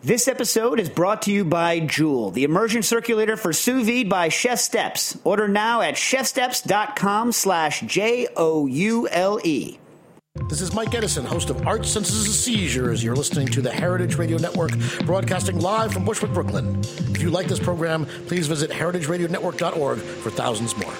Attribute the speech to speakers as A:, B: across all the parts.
A: This episode is brought to you by Joule, the immersion circulator for sous vide by Chef Steps. Order now at chefsteps.com/JOULE.
B: This is Mike Edison, host of Art Senses and Seizures. You're listening to the Heritage Radio Network, broadcasting live from Bushwick, Brooklyn. If you like this program, please visit heritageradionetwork.org for thousands more.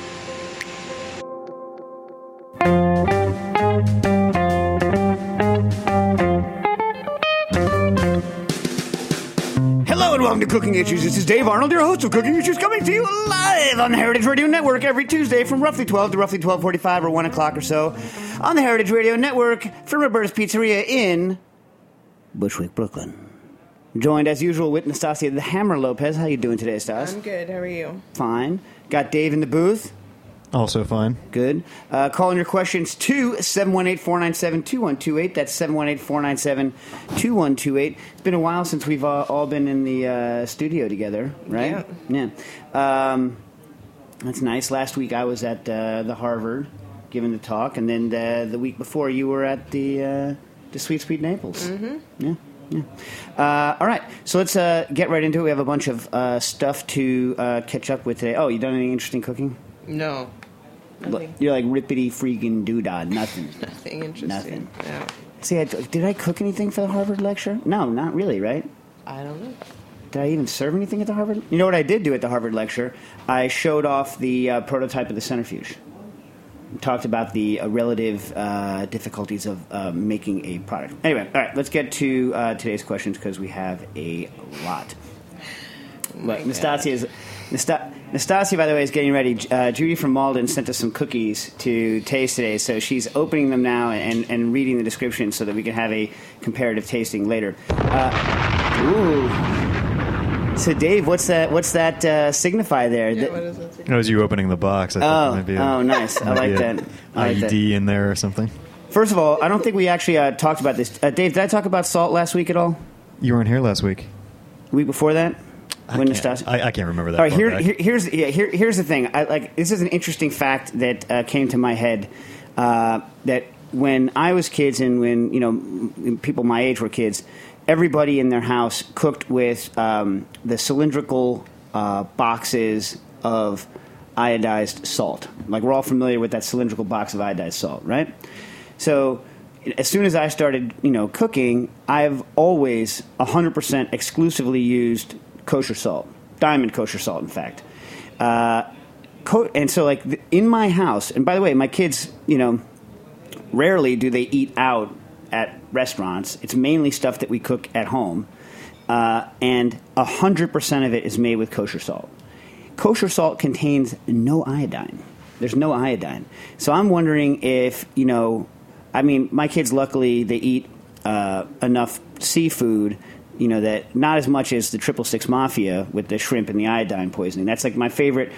A: Hello and welcome to Cooking Issues. This is Dave Arnold, your host of Cooking Issues, coming to you live on the Heritage Radio Network every Tuesday from roughly 12 to roughly 12:45 or 1 o'clock or so on the Heritage Radio Network from Roberta's Pizzeria in Bushwick, Brooklyn. Joined as usual with Nastasia the Hammer Lopez. How you doing today, Stas?
C: I'm good. How are you?
A: Fine. Got Dave in the booth.
D: Also fine.
A: Good. Calling your questions to 718-497-2128. That's 718-497-2128. It's been a while since we've all been in the studio together, right? Yeah. That's nice. Last week I was at the Harvard giving the talk, and then the week before you were at the Sweet Sweet Naples. Mm-hmm. Yeah. All right, so let's get right into it. We have a bunch of stuff to catch up with today. Oh, you done any interesting cooking?
C: No. Nothing.
A: You're like rippity freaking doodah. Nothing.
C: Nothing interesting.
A: Nothing.
C: No.
A: See, did I cook anything for the Harvard lecture? No, not really, right?
C: I don't know.
A: Did I even serve anything at the Harvard? You know what I did do at the Harvard lecture? I showed off the prototype of the centrifuge. Talked about the relative difficulties of making a product. Anyway, all right, let's get to today's questions because we have a lot. Look, Nastasia, by the way, is getting ready. Judy from Malden sent us some cookies to taste today, so she's opening them now and reading the description so that we can have a comparative tasting later. Ooh. So, Dave, what's that signify there?
C: Yeah, what does that signify?
D: That was you opening the box. I thought there might be
A: nice. I like that.
D: IED in there or something.
A: First of all, I don't think we actually talked about this. Dave, did I talk about salt last week at all?
D: You weren't here last week.
A: The week before that?
D: I can't remember that.
A: All right, here's the thing. This is an interesting fact that came to my head. That when I was kids and when people my age were kids, everybody in their house cooked with the cylindrical boxes of iodized salt. Like we're all familiar with that cylindrical box of iodized salt, right? So as soon as I started, cooking, I've always 100% exclusively used kosher salt, diamond kosher salt, in fact. And so, in my house, and by the way, my kids, rarely do they eat out at restaurants. It's mainly stuff that we cook at home, and 100% of it is made with kosher salt. Kosher salt contains no iodine. There's no iodine. So I'm wondering if, my kids, luckily, they eat enough seafood, that not as much as the 666 Mafia with the shrimp and the iodine poisoning. That's like my favorite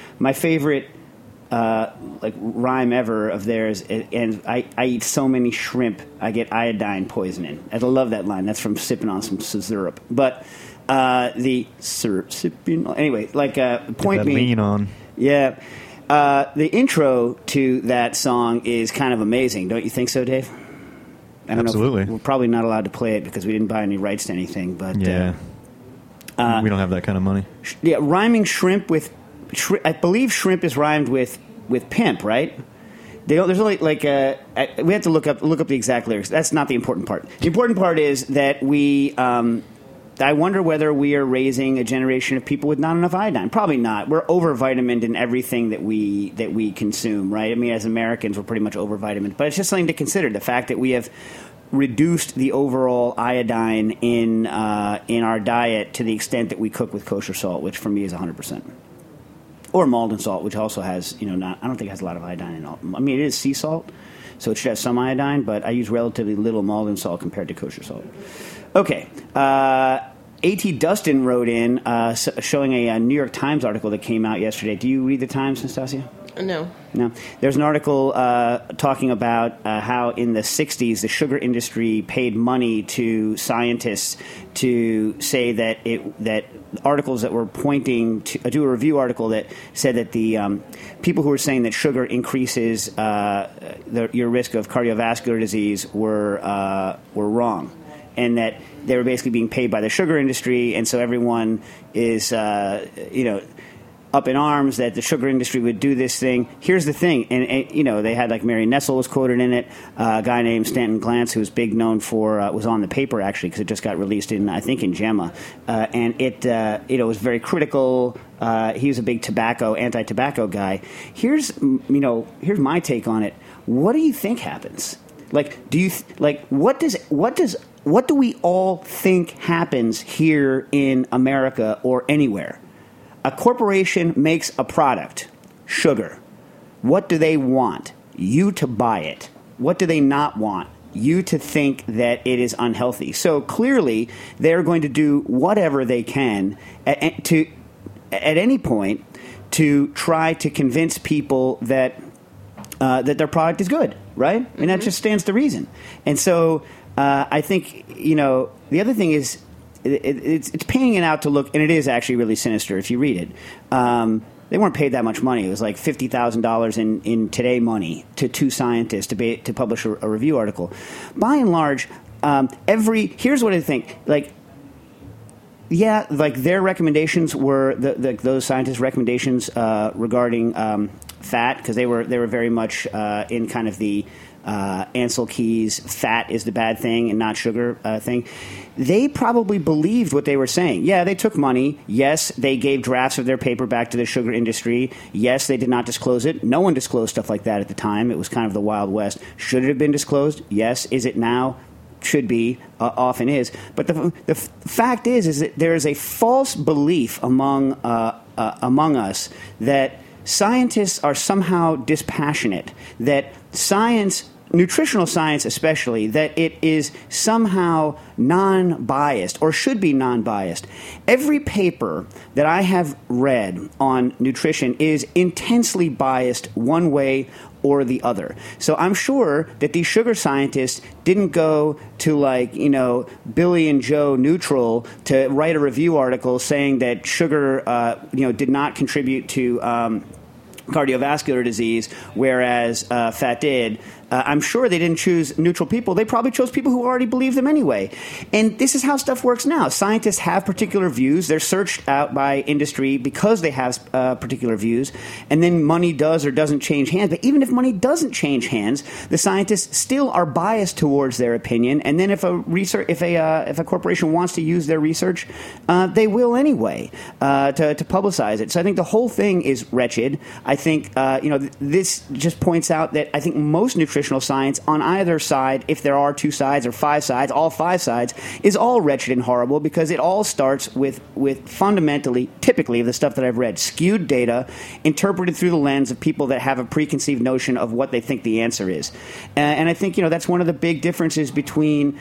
A: rhyme ever of theirs. And I eat so many shrimp, I get iodine poisoning. I love that line. That's from sipping on some syrup. But the syrup sipping on. Anyway, point me.
D: Lean on.
A: Yeah. The intro to that song is kind of amazing. Don't you think so, Dave? I don't
D: Absolutely.
A: know. We're probably not allowed to play it because we didn't buy any rights to anything. But
D: yeah, we don't have that kind of money.
A: Yeah, rhyming shrimp with, I believe shrimp is rhymed with pimp, right? There's only we have to look up the exact lyrics. That's not the important part. The important part is that we. I wonder whether we are raising a generation of people with not enough iodine. Probably not. We're over-vitamined in everything that we consume, right? I mean, as Americans, we're pretty much over-vitamined. But it's just something to consider, the fact that we have reduced the overall iodine in our diet to the extent that we cook with kosher salt, which for me is 100%. Or Malden salt, which also has, I don't think it has a lot of iodine in it. I mean, it is sea salt, so it should have some iodine, but I use relatively little Malden salt compared to kosher salt. Okay. A.T. Dustin wrote in showing a New York Times article that came out yesterday. Do you read the Times, Nastasia?
C: No.
A: There's an article talking about how in the 60s the sugar industry paid money to scientists to say that articles that were pointing to do a review article that said that the people who were saying that sugar increases your risk of cardiovascular disease were wrong. and that they were basically being paid by the sugar industry, and so everyone is, up in arms that the sugar industry would do this thing. Here's the thing, and they had like Mary Nessel was quoted in it. A guy named Stanton Glantz, who's big known for, was on the paper actually because it just got released in JAMA, and it was very critical. He was a big anti-tobacco guy. Here's my take on it. What do you think happens? Like, what do we all think happens here in America or anywhere? A corporation makes a product, sugar. What do they want? You to buy it. What do they not want? You to think that it is unhealthy. So clearly, they're going to do whatever they can at any point to try to convince people that their product is good, right? I mean, that just stands to reason. And so I think, the other thing is, it's painting it out to look, and it is actually really sinister if you read it. They weren't paid that much money. It was like $50,000 in today money to two scientists to publish a review article. By and large, here's what I think. Their recommendations were those scientists' recommendations regarding fat, because they were very much in kind of the Ansel Keys fat is the bad thing and not sugar thing. They probably believed what they were saying. Yeah, they took money. Yes, they gave drafts of their paper back to the sugar industry. Yes, they did not disclose it. No one disclosed stuff like that at the time. It was kind of the Wild West. Should it have been disclosed? Yes. Is it now? Should be, often is. But the fact is that there is a false belief among us that scientists are somehow dispassionate, that science, nutritional science especially, that it is somehow non-biased or should be non-biased. Every paper that I have read on nutrition is intensely biased one way or the other. So I'm sure that these sugar scientists didn't go to Billy and Joe Neutral to write a review article saying that sugar did not contribute to cardiovascular disease, whereas fat did. I'm sure they didn't choose neutral people. They probably chose people who already believe them anyway. And this is how stuff works now. Scientists have particular views. They're searched out by industry because they have particular views. And then money does or doesn't change hands. But even if money doesn't change hands, the scientists still are biased towards their opinion. And then if a corporation wants to use their research, they will anyway to publicize it. So I think the whole thing is wretched. I think this just points out that I think most nutritional science on either side, if there are two sides or five sides, all five sides, is all wretched and horrible because it all starts with fundamentally, typically, the stuff that I've read, skewed data interpreted through the lens of people that have a preconceived notion of what they think the answer is. And I think, that's one of the big differences between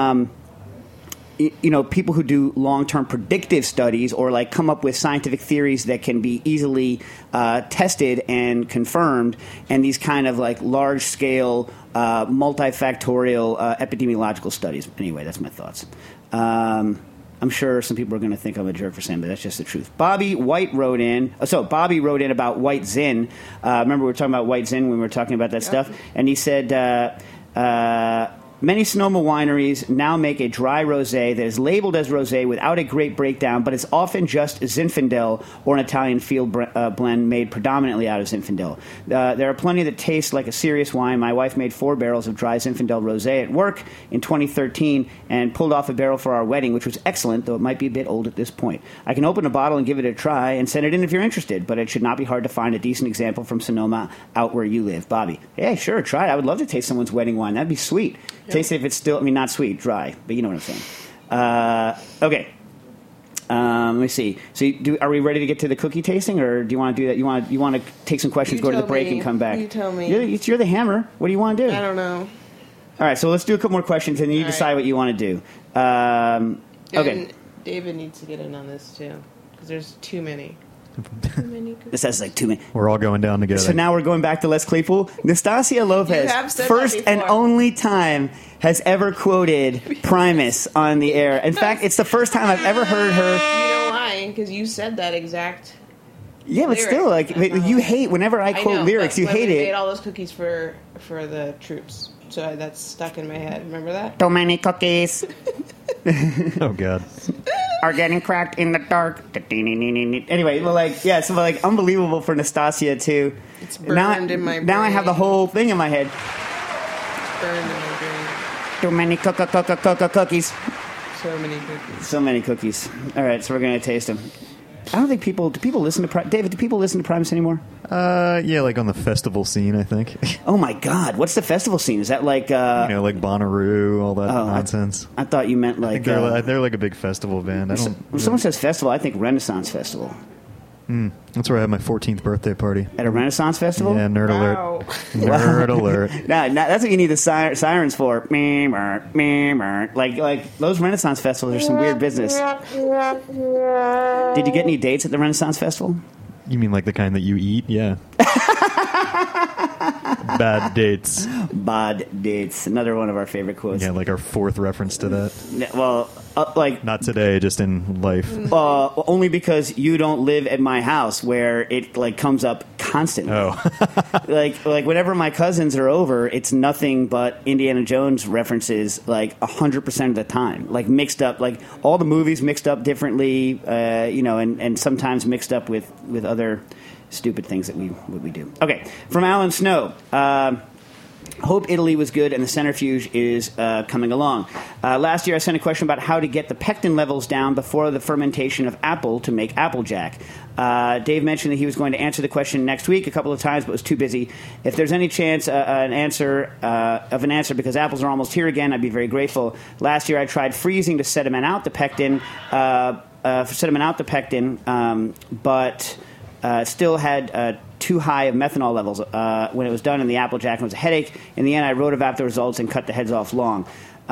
A: people who do long-term predictive studies or come up with scientific theories that can be easily tested and confirmed, and these kind of large-scale, multifactorial epidemiological studies. Anyway, that's my thoughts. I'm sure some people are going to think I'm a jerk for saying, but that's just the truth. Bobby White wrote in. So Bobby wrote in about White Zin. Remember we were talking about White Zin when we were talking about that stuff? And he said... many Sonoma wineries now make a dry rosé that is labeled as rosé without a grape breakdown, but it's often just Zinfandel or an Italian field blend made predominantly out of Zinfandel. There are plenty that taste like a serious wine. My wife made 4 barrels of dry Zinfandel rosé at work in 2013 and pulled off a barrel for our wedding, which was excellent, though it might be a bit old at this point. I can open a bottle and give it a try and send it in if you're interested, but it should not be hard to find a decent example from Sonoma out where you live. Bobby. Hey, sure, try it. I would love to taste someone's wedding wine. That'd be sweet. Yep. Taste it if it's still, not sweet, dry, but you know what I'm saying. Okay. Let me see. So, are we ready to get to the cookie tasting, or do you want to do that? You want to take some questions, go to the break, and come back?
C: You tell me.
A: You're the hammer. What do you want to do?
C: I don't know.
A: All right, so let's do a couple more questions, and then you decide what you want to do. Okay.
C: And David needs to get in on this, too, because there's too many.
A: This has too many.
D: We're all going down together.
A: So now we're going back to Les Claypool. Nastasia Lopez, first and only time, has ever quoted Primus on the air. In fact, it's the first time I've ever heard her.
C: You know why? Because you said that exact.
A: Yeah, but
C: lyric.
A: Still, you hate whenever I quote lyrics. You hate it.
C: We made all those cookies for the troops. So that's stuck in my head. Remember that?
A: Too many cookies
D: Oh God.
A: are getting cracked in the dark. Anyway, well, so unbelievable for Nastasia too.
C: It's burned in my brain.
A: Now I have the whole thing in my head.
C: Burned in my brain.
A: Too many cookies.
C: So many cookies.
A: So many cookies. All right, so we're going to taste them. I don't think do people listen to David, do people listen to Primus anymore?
D: Yeah, like on the festival scene, I think.
A: Oh my God, what's the festival scene? Is that like
D: like Bonnaroo, all that nonsense?
A: I thought you meant like
D: they're like a big festival band.
A: When someone says festival, I think Renaissance Festival.
D: That's where I had my 14th birthday party.
A: At a Renaissance Festival?
D: Yeah, nerd
C: Wow.
D: alert. Nerd alert.
A: No, that's what you need the sirens for. Like those Renaissance festivals are some weird business. Did you get any dates at the Renaissance Festival?
D: You mean like the kind that you eat? Yeah. Bad dates.
A: Bad dates. Another one of our favorite quotes.
D: Yeah, like our fourth reference to that.
A: Well,
D: not today, just in life.
A: Only because you don't live at my house where it comes up constantly.
D: Oh.
A: like whenever my cousins are over, it's nothing but Indiana Jones references 100% of the time. Like mixed up, like all the movies mixed up differently, and sometimes mixed up with other stupid things that we do. Okay, from Alan Snow. Hope Italy was good and the centrifuge is coming along. Last year I sent a question about how to get the pectin levels down before the fermentation of apple to make Applejack. Dave mentioned that he was going to answer the question next week a couple of times but was too busy. If there's any chance of an answer because apples are almost here again, I'd be very grateful. Last year I tried freezing to sediment out the pectin, but still had too high of methanol levels when it was done in the Applejack, and it was a headache. In the end, I rotovaped the results and cut the heads off long.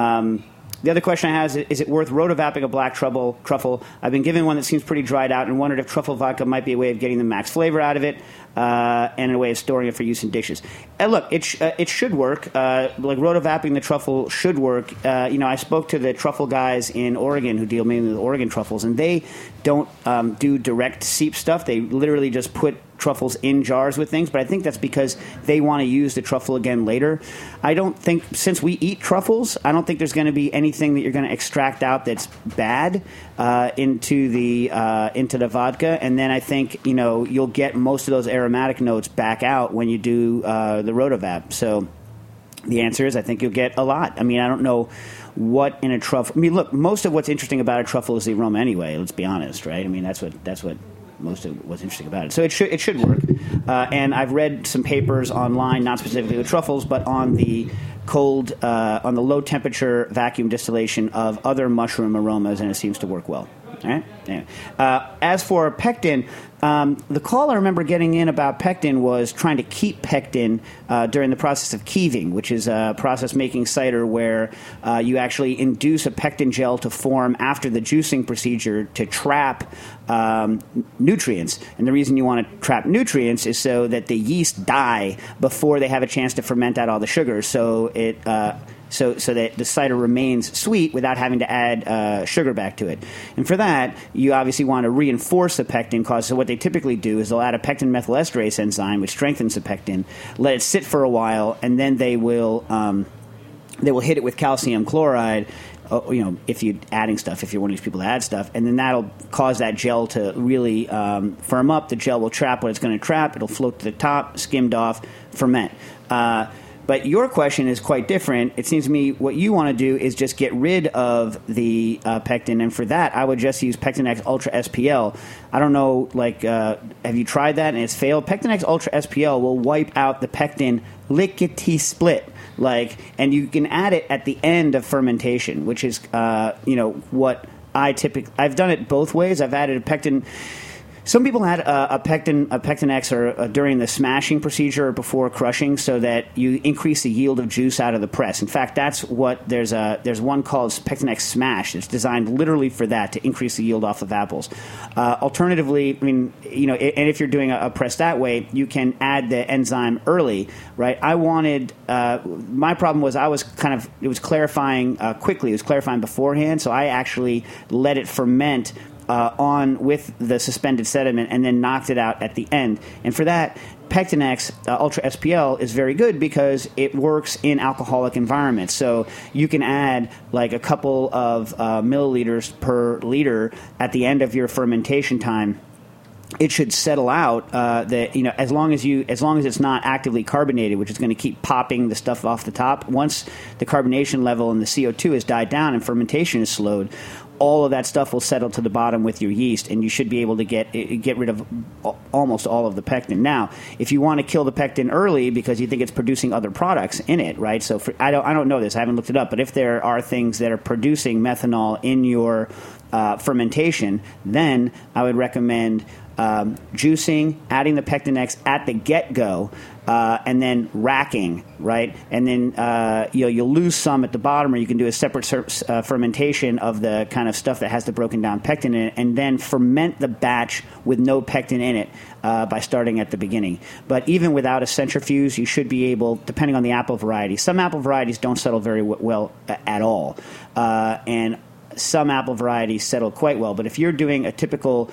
A: The other question I have is it worth rotovapping a black truffle? I've been given one that seems pretty dried out and wondered if truffle vodka might be a way of getting the max flavor out of it and a way of storing it for use in dishes. And look, it should work. Rotovapping the truffle should work. I spoke to the truffle guys in Oregon who deal mainly with Oregon truffles, and they don't do direct seep stuff. They literally just put truffles in jars with things, but I think that's because they want to use the truffle again later. I don't think, since we eat truffles, I don't think there's going to be anything that you're going to extract out that's bad into the vodka, and then I think you'll get most of those aromatic notes back out when you do the rotovap. So the answer is I think you'll get a lot. I mean, I don't know what in a truffle. I mean, look, most of what's interesting about a truffle is the aroma anyway. Let's be honest, right? I mean, that's what most of what's interesting about it. So it should work. And I've read some papers online, not specifically with truffles, but on the on the low temperature vacuum distillation of other mushroom aromas, and it seems to work well. All right. Anyway. As for pectin, the call I remember getting in about pectin was trying to keep pectin during the process of keeving, which is a process making cider where you actually induce a pectin gel to form after the juicing procedure to trap nutrients. And the reason you want to trap nutrients is so that the yeast die before they have a chance to ferment out all the sugars. So it so that the cider remains sweet without having to add sugar back to it. And for that, you obviously want to reinforce the pectin cause. So what they typically do is they'll add a pectin methylesterase enzyme, which strengthens the pectin, let it sit for a while, and then they will hit it with calcium chloride. If you're adding stuff, if you're one of these people that add stuff, and then that'll cause that gel to really firm up. The gel will trap what it's going to trap. It'll float to the top, skimmed off, ferment. But your question is quite different. It seems to me what you want to do is just get rid of the pectin, and for that, I would just use Pectin-X Ultra SPL. I don't know, have you tried that and it's failed? Pectin-X Ultra SPL will wipe out the pectin lickety-split. And you can add it at the end of fermentation, which is, what I've done it both ways. I've added a pectin. Some people add a Pectin-X during the smashing procedure or before crushing, so that you increase the yield of juice out of the press. In fact, that's what there's one called Pectin-X Smash. It's designed literally for that, to increase the yield off of apples. Alternatively, and if you're doing a press that way, you can add the enzyme early, right? My problem was it was clarifying quickly. It was clarifying beforehand, so I actually let it ferment on with the suspended sediment and then knocked it out at the end. And for that, Pectinex Ultra SPL is very good because it works in alcoholic environments. So you can add like a couple of milliliters per liter at the end of your fermentation time. It should settle out. As long as it's not actively carbonated, which is going to keep popping the stuff off the top. Once the carbonation level and the CO2 has died down and fermentation is slowed, all of that stuff will settle to the bottom with your yeast, and you should be able to get rid of almost all of the pectin. Now, if you want to kill the pectin early because you think it's producing other products in it, right? So I don't know this. I haven't looked it up, but if there are things that are producing methanol in your fermentation, then I would recommend juicing, adding the Pectinex at the get-go, and then racking, right? And then you'll lose some at the bottom, or you can do a separate fermentation of the kind of stuff that has the broken down pectin in it, and then ferment the batch with no pectin in it by starting at the beginning. But even without a centrifuge, you should be able, depending on the apple variety. Some apple varieties don't settle very well at all, and some apple varieties settle quite well. But if you're doing a typical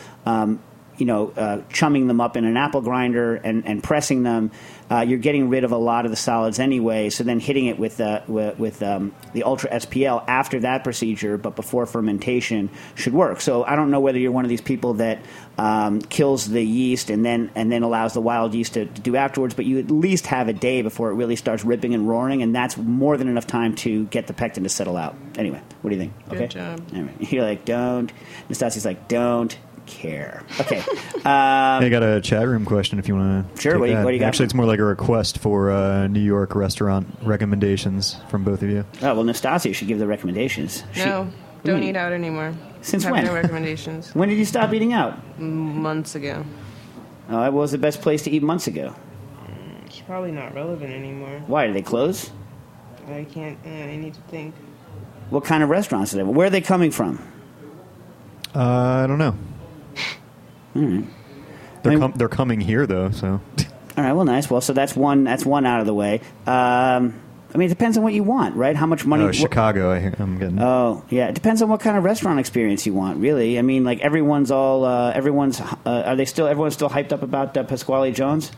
A: chumming them up in an apple grinder and pressing them, you're getting rid of a lot of the solids anyway. So then hitting it with the Ultra SPL after that procedure, but before fermentation, should work. So I don't know whether you're one of these people that kills the yeast and then allows the wild yeast to do afterwards, but you at least have a day before it really starts ripping and roaring, and that's more than enough time to get the pectin to settle out. Anyway, what do you think?
C: Good job.
A: Anyway, you're like, don't. Nastasi's like, don't care. Okay.
D: I got a chat room question if you want to.
A: Sure. What do you got?
D: Actually, it's more like a request for New York restaurant recommendations from both of you.
A: Oh, well, Nastasia should give the recommendations.
C: No, don't eat out anymore.
A: Since
C: Have
A: when?
C: no recommendations.
A: When did you stop eating out?
C: Months ago.
A: Oh, it was the best place to eat months ago.
C: It's probably not relevant anymore.
A: Why? Did they close?
C: I can't. I need to think.
A: What kind of restaurants are they? Where are they coming from?
D: I don't know. They're coming here though, so.
A: All right. Well, nice. Well, so that's one out of the way. I mean, it depends on what you want, right? How much money?
D: Oh, Chicago. I'm getting.
A: Oh, yeah. It depends on what kind of restaurant experience you want, really. I mean, like everyone's still hyped up about Pasquale Jones?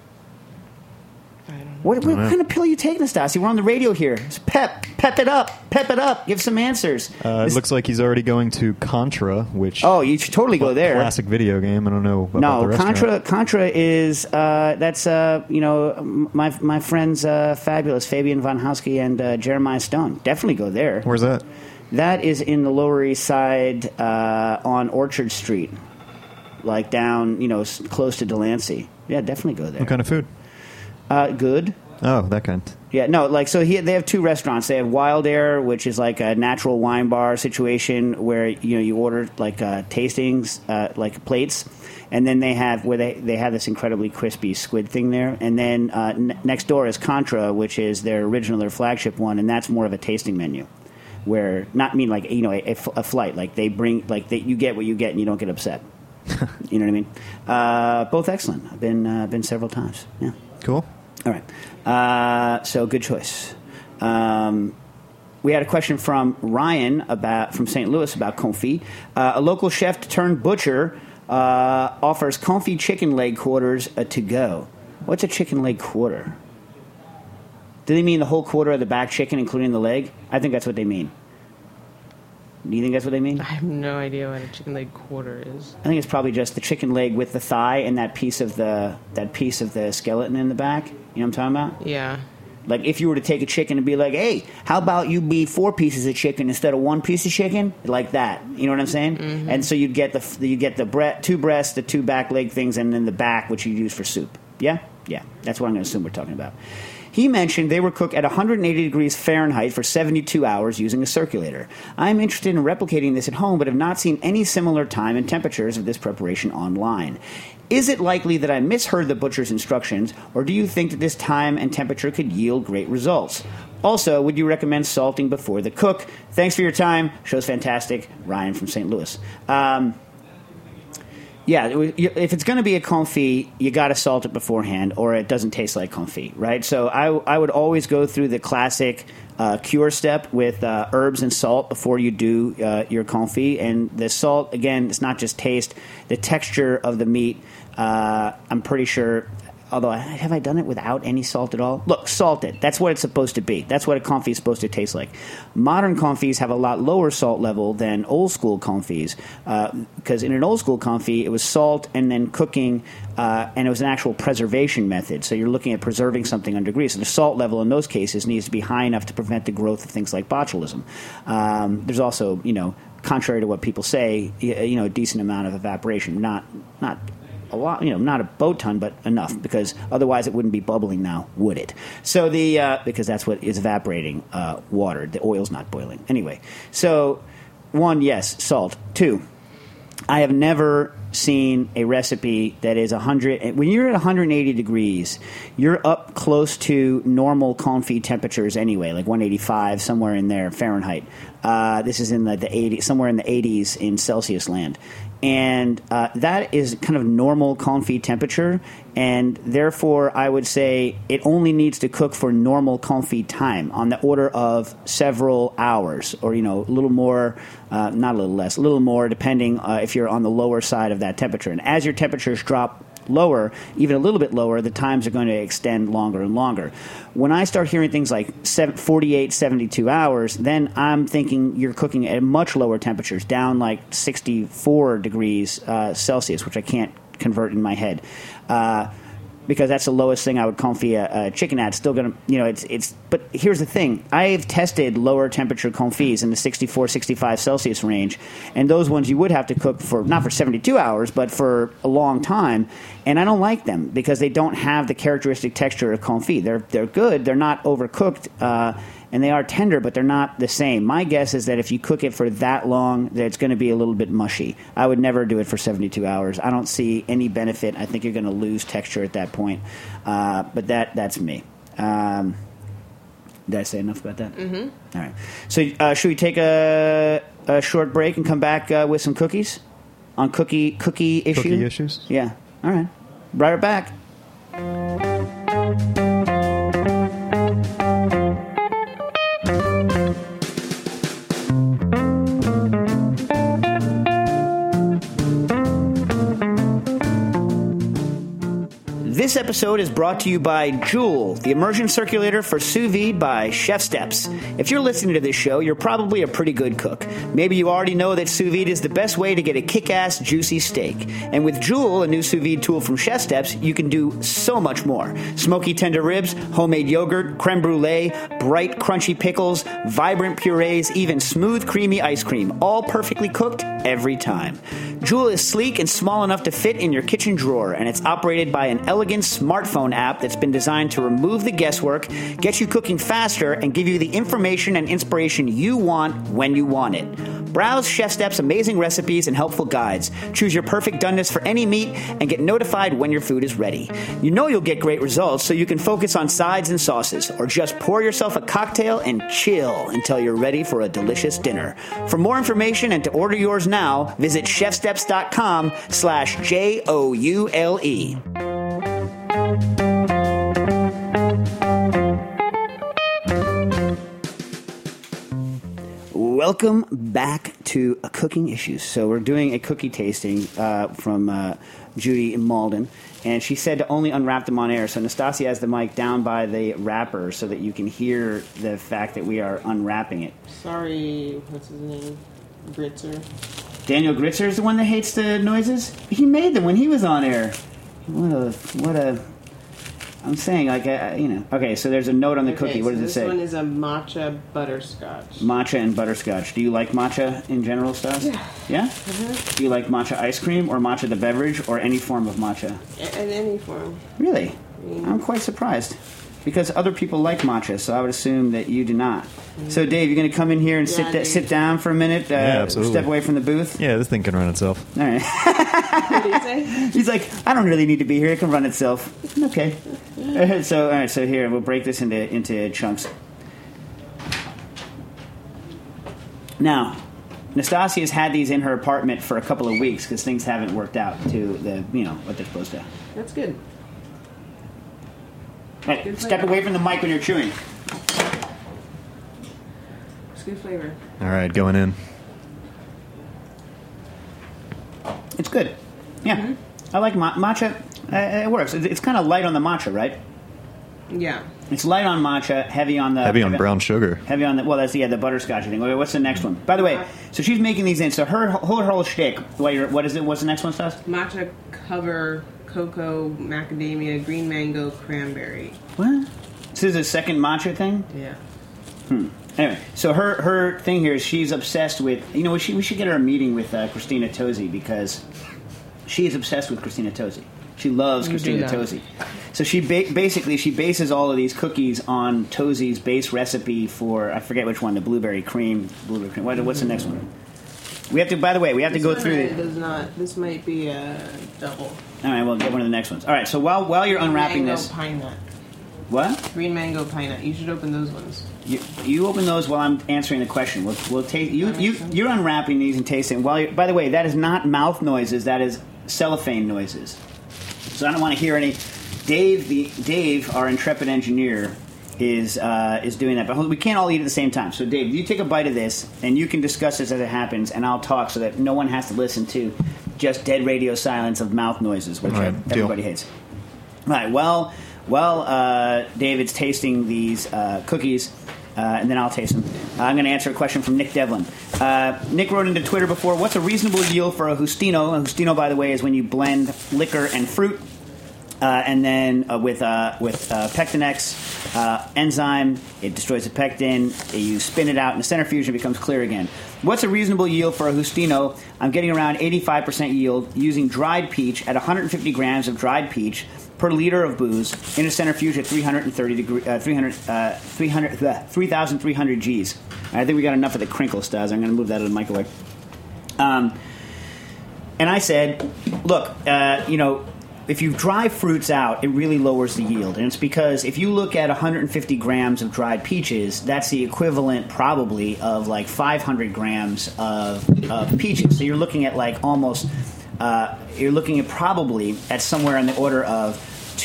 A: What kind of pill are you taking, Nastasi? We're on the radio here. It's pep it up. Give some answers.
D: It looks like he's already going to Contra, which
A: you should totally go there.
D: Classic video game. I don't know about the restaurant.
A: Contra is that's my friends fabulous Fabian Von Hauske and Jeremiah Stone. Definitely go there.
D: Where's that?
A: That is in the Lower East Side on Orchard Street, like down close to Delancey. Yeah, definitely go there.
D: What kind of food?
A: Good.
D: Oh, that kind.
A: Yeah, no, like, so they have two restaurants. They have Wild Air, which is like a natural wine bar situation where, you order like tastings, like plates. And then they have they have this incredibly crispy squid thing there. And then next door is Contra, which is their flagship one. And that's more of a tasting menu where, a flight. Like they bring, you get what you get and you don't get upset. You know what I mean? Both excellent. I've been several times. Yeah.
D: Cool.
A: All right. So good choice. We had a question from Ryan from St. Louis about confit. A local chef turned butcher offers confit chicken leg quarters to go. What's a chicken leg quarter? Do they mean the whole quarter of the back chicken, including the leg? I think that's what they mean. Do you think that's what they mean?
C: I have no idea what a chicken leg quarter is.
A: I think it's probably just the chicken leg with the thigh and that piece of the skeleton in the back. You know what I'm talking about?
C: Yeah.
A: Like if you were to take a chicken and be like, "Hey, how about you be 4 pieces of chicken instead of 1 piece of chicken?" Like that. You know what I'm saying? Mm-hmm. And so you'd get the 2 breasts, the 2 back leg things, and then the back, which you use for soup. Yeah. That's what I'm going to assume we're talking about. He mentioned they were cooked at 180 degrees Fahrenheit for 72 hours using a circulator. I am interested in replicating this at home, but have not seen any similar time and temperatures of this preparation online. Is it likely that I misheard the butcher's instructions, or do you think that this time and temperature could yield great results? Also, would you recommend salting before the cook? Thanks for your time. Show's fantastic. Ryan from St. Louis. Yeah, if it's going to be a confit, you got to salt it beforehand, or it doesn't taste like confit, right? So I would always go through the classic cure step with herbs and salt before you do your confit. And the salt, again, it's not just taste, the texture of the meat. I'm pretty sure. Although, have I done it without any salt at all? Look, salted. That's what it's supposed to be. That's what a confit is supposed to taste like. Modern confits have a lot lower salt level than old school confits, because in an old school confit, it was salt and then cooking, and it was an actual preservation method. So you're looking at preserving something under grease. And the salt level in those cases needs to be high enough to prevent the growth of things like botulism. There's also, contrary to what people say, a decent amount of evaporation, not a lot, not a boat ton, but enough, because otherwise it wouldn't be bubbling now, would it? So because that's what is evaporating water. The oil's not boiling. Anyway, so 1, yes, salt. 2, I have never seen a recipe that is 100. When you're at 180 degrees, you're up close to normal confit temperatures anyway, like 185, somewhere in there, Fahrenheit. This is in the 80s, somewhere in the 80s in Celsius land. And that is kind of normal confit temperature, and therefore I would say it only needs to cook for normal confit time, on the order of several hours, or a little more, not a little less, a little more, depending if you're on the lower side of that temperature. And as your temperatures drop lower, even a little bit lower, the times are going to extend longer and longer. When I start hearing things like 48, 72 hours, then I'm thinking you're cooking at much lower temperatures, down like 64 degrees Celsius, which I can't convert in my head. Because that's the lowest thing I would confit a chicken at. It's still going to, it's. But here's the thing. I've tested lower temperature confits in the 64, 65 Celsius range, and those ones you would have to cook for, not for 72 hours, but for a long time, and I don't like them because they don't have the characteristic texture of confit. They're good. They're not overcooked, and they are tender, but they're not the same. My guess is that if you cook it for that long, that it's going to be a little bit mushy. I would never do it for 72 hours. I don't see any benefit. I think you're going to lose texture at that point. But that's me. Did I say enough about that? Mm-hmm. All right. So should we take a short break and come back with some cookies on cookie issue?
D: Cookie issues?
A: Yeah. All right. Right back. This episode is brought to you by Joule, the immersion circulator for sous vide by Chef Steps. If you're listening to this show, you're probably a pretty good cook. Maybe you already know that sous vide is the best way to get a kick-ass, juicy steak. And with Joule, a new sous vide tool from Chef Steps, you can do so much more. Smoky tender ribs, homemade yogurt, creme brulee, bright, crunchy pickles, vibrant purees, even smooth, creamy ice cream, all perfectly cooked every time. Joule is sleek and small enough to fit in your kitchen drawer, and it's operated by an elegant smartphone app that's been designed to remove the guesswork, get you cooking faster, and give you the information and inspiration you want when you want it. Browse Chef Steps' amazing recipes and helpful guides. Choose your perfect doneness for any meat and get notified when your food is ready. You know you'll get great results, so you can focus on sides and sauces, or just pour yourself a cocktail and chill until you're ready for a delicious dinner. For more information and to order yours now, visit chefsteps.com/JOULE. Welcome back to Cooking Issues. So we're doing a cookie tasting from Judy Malden, and she said to only unwrap them on air. So Nastasia has the mic down by the wrapper so that you can hear the fact that we are unwrapping it.
C: Sorry, what's his name? Gritzer.
A: Daniel Gritzer is the one that hates the noises? He made them when he was on air. What a... I'm saying, like, Okay, so there's a note on the cookie. What does it say?
C: This one is a matcha butterscotch.
A: Matcha and butterscotch. Do you like matcha in general, Stas?
C: Yeah.
A: Yeah?
C: Mm-hmm.
A: Do you like matcha ice cream or matcha the beverage or any form of matcha?
C: In any form.
A: Really? I'm quite surprised. Because other people like matcha, so I would assume that you do not. Mm-hmm. So, Dave, you're going to come in here and sit down for a minute?
D: Yeah, absolutely.
A: Step away from the booth?
D: Yeah, this thing can run itself.
A: All right.
C: What did he say?
A: He's like, I don't really need to be here. It can run itself. Okay. All right, so here, we'll break this into chunks. Now, Nastasia's had these in her apartment for a couple of weeks because things haven't worked out to what they're supposed to.
C: That's good.
A: Right, step away from the mic when you're chewing.
C: It's good flavor.
D: All right, going in.
A: It's good. Yeah.
C: Mm-hmm.
A: I like matcha. It works. It's kind of light on the matcha, right?
C: Yeah.
A: It's light on matcha, heavy on the...
D: brown sugar.
A: Heavy on the... Well, that's the butterscotch thing. Okay, what's the next one? By the way, so she's making these in. So her whole shtick... What is it? What's the next one, Stas?
C: Matcha cover, cocoa, macadamia, green mango, cranberry.
A: What? This is a second matcha thing?
C: Yeah.
A: Anyway, so her thing here is she's obsessed with... we should get her a meeting with Christina Tosi because she is obsessed with Christina Tosi. She loves Christina Tosi. So she basically bases all of these cookies on Tosi's base recipe for, I forget which one, the blueberry cream. What's the next one? We have to. By the way, we have to go through.
C: It does not. This might be a double.
A: All right, we'll get one of the next ones. All right. So while you're unwrapping this,
C: pine nut.
A: What?
C: Green mango pine nut. You should open those ones.
A: You open those while I'm answering the question. We'll taste. You're unwrapping these and tasting. By the way, that is not mouth noises. That is cellophane noises. So I don't want to hear any. Dave, our intrepid engineer, is doing that. But we can't all eat at the same time. So Dave, you take a bite of this, and you can discuss this as it happens, and I'll talk so that no one has to listen to just dead radio silence of mouth noises, which everybody hates. All right. Well, David's tasting these cookies. And then I'll taste them. I'm going to answer a question from Nick Devlin. Nick wrote into Twitter before, what's a reasonable yield for a Justino? A Justino, by the way, is when you blend liquor and fruit, and then with Pectinex enzyme, it destroys the pectin. You spin it out in the centrifuge, and it becomes clear again. What's a reasonable yield for a Justino? I'm getting around 85% yield using dried peach at 150 grams of dried peach per liter of booze in a centrifuge at 3,300 Gs. I think we got enough of the crinkle studs. I'm going to move that out of the microwave. And I said, look, if you dry fruits out, it really lowers the yield. And it's because if you look at 150 grams of dried peaches, that's the equivalent probably of like 500 grams of peaches. So you're looking at like almost... you're looking at probably at somewhere in the order of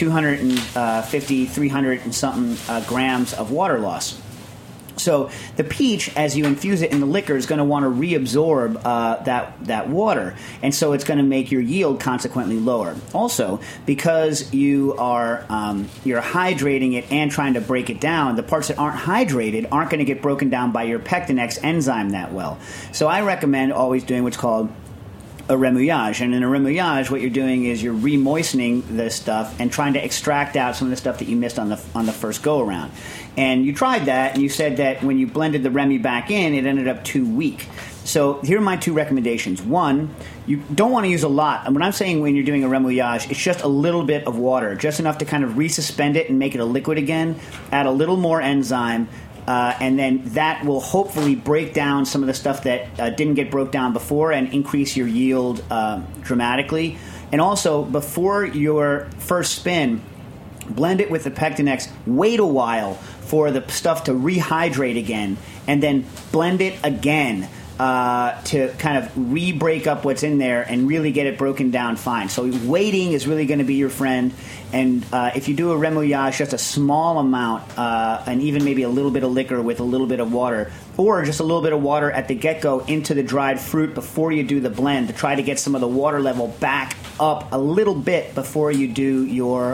A: 250, 300 and something grams of water loss. So the peach, as you infuse it in the liquor, is going to want to reabsorb that water, and so it's going to make your yield consequently lower. Also, because you're hydrating it and trying to break it down, the parts that aren't hydrated aren't going to get broken down by your Pectinex enzyme that well. So I recommend always doing what's called a remouillage, and in a remouillage, what you're doing is you're remoistening this stuff and trying to extract out some of the stuff that you missed on the first go around. And you tried that, and you said that when you blended the Remy back in, it ended up too weak. So here are my two recommendations. One, you don't want to use a lot. And when I'm saying when you're doing a remouillage, it's just a little bit of water, just enough to kind of resuspend it and make it a liquid again. Add a little more enzyme. And then that will hopefully break down some of the stuff that didn't get broke down before and increase your yield dramatically. And also, before your first spin, blend it with the Pectinex. Wait a while for the stuff to rehydrate again, and then blend it again to kind of re-break up what's in there and really get it broken down fine. So waiting is really going to be your friend. And if you do a remouillage, just a small amount, and even maybe a little bit of liquor with a little bit of water, or just a little bit of water at the get-go into the dried fruit before you do the blend to try to get some of the water level back up a little bit before you do your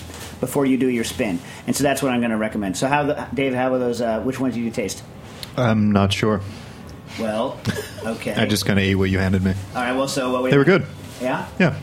A: spin. And so that's what I'm going to recommend. So Dave, how are those? Which ones did you taste?
D: I'm not sure.
A: Well, okay.
D: I just kind of ate what you handed me.
A: All right. Well, so
D: they were good.
A: Yeah.
D: Yeah.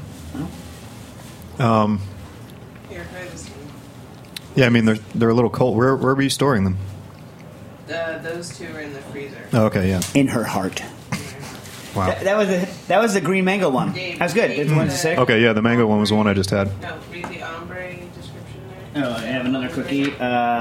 A: Oh.
C: Here, try this one.
D: Yeah, I mean they're a little cold. Where were you storing them?
C: Those two are in the freezer.
D: Oh, okay, yeah.
A: In her heart.
D: Wow.
A: That was the green mango one. That was good. The one's sick.
D: Okay, yeah, the mango one was the one I just had.
C: No, read the ombre description there.
A: Oh, I have another cookie.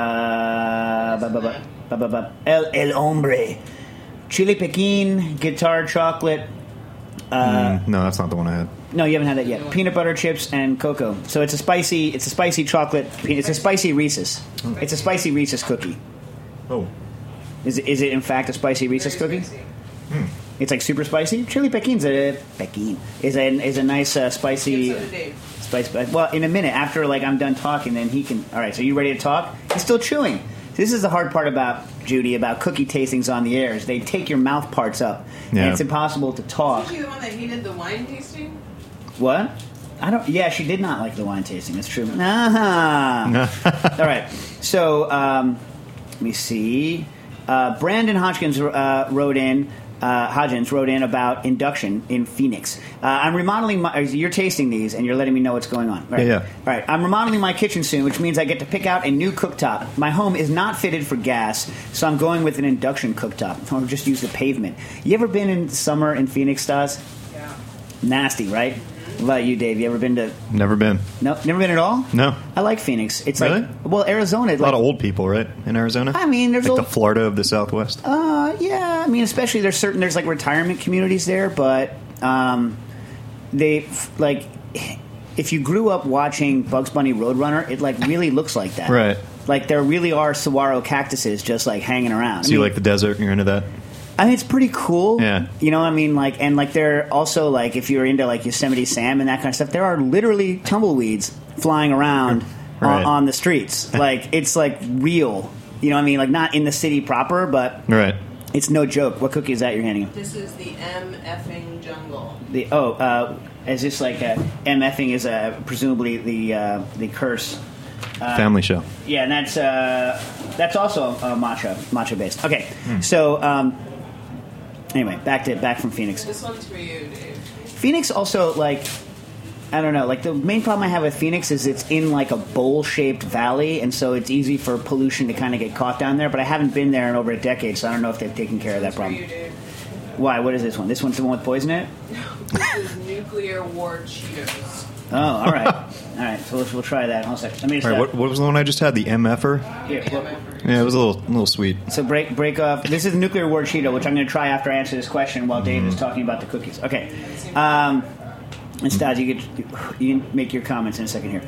A: El Hombre. Chili Pekin, guitar chocolate.
D: No, that's not the one I had.
A: No, you haven't had that yet. Peanut butter chips and cocoa. So it's a spicy chocolate. It's a spicy Reese's. It's a spicy Reese's cookie.
D: Oh.
A: Is it in fact a spicy Reese's
C: Very
A: cookie?
C: spicy.
A: It's like super spicy. Chili Pequin's is a nice spicy.
C: Give some to Dave.
A: Spice. Well, in a minute after I'm done talking, then he can. All right. So you ready to talk? He's still chewing. This is the hard part about Judy about cookie tastings on the air is they take your mouth parts up, and it's impossible to talk.
C: Was she the one that hated the wine tasting?
A: What? I don't. Yeah, she did not like the wine tasting. That's true. All right. So let me see. Brandon Hodgkins wrote in. Hodgins wrote in about induction in Phoenix. I'm remodeling you're tasting these and you're letting me know what's going on. Right?
D: Yeah.
A: All right. I'm remodeling my kitchen soon, which means I get to pick out a new cooktop. My home is not fitted for gas, so I'm going with an induction cooktop. Or just use the pavement. You ever been in summer in Phoenix, Stas?
C: Yeah.
A: Nasty, right? What about you, Dave? You ever been to...
D: Never been.
A: No? Never been at all?
D: No.
A: I like Phoenix. It's
D: really?
A: Arizona...
D: A lot of old people, right, in Arizona?
A: I mean, there's...
D: the Florida of the Southwest?
A: Yeah. I mean, especially there's retirement communities there, but they... if you grew up watching Bugs Bunny Roadrunner, it, really looks like that.
D: Right.
A: There really are saguaro cactuses just, hanging around.
D: So you like the desert? You're into that?
A: I mean, it's pretty cool.
D: Yeah.
A: You know what I mean? And they're also, if you're into, Yosemite Sam and that kind of stuff, there are literally tumbleweeds flying around on the streets. It's, real. You know what I mean? Not in the city proper, but
D: right.
A: It's no joke. What cookie is that you're handing him?
C: This is the MFing jungle.
A: Is this MFing is presumably the curse.
D: Family show.
A: Yeah, and that's also matcha based. Okay, so anyway, back from Phoenix.
C: This one's for you, Dave.
A: Phoenix also I don't know. The main problem I have with Phoenix is it's in a bowl-shaped valley, and so it's easy for pollution to kind of get caught down there. But I haven't been there in over a decade, so I don't know if they've taken care of that problem.
C: For you, Dave.
A: Why? What is this one? This one's the one with poison in it?
C: This is nuclear war Cheetos.
A: Oh, all right. All right, so we'll try that. Hold on a second. Let me just...
D: All right, what was the one I just had? The MFer?
A: Here,
D: Yeah, it was a little sweet.
A: So break off. This is the nuclear war Cheeto, which I'm going to try after I answer this question while Dave is talking about the cookies. Okay. And Stas, you can make your comments in a second here.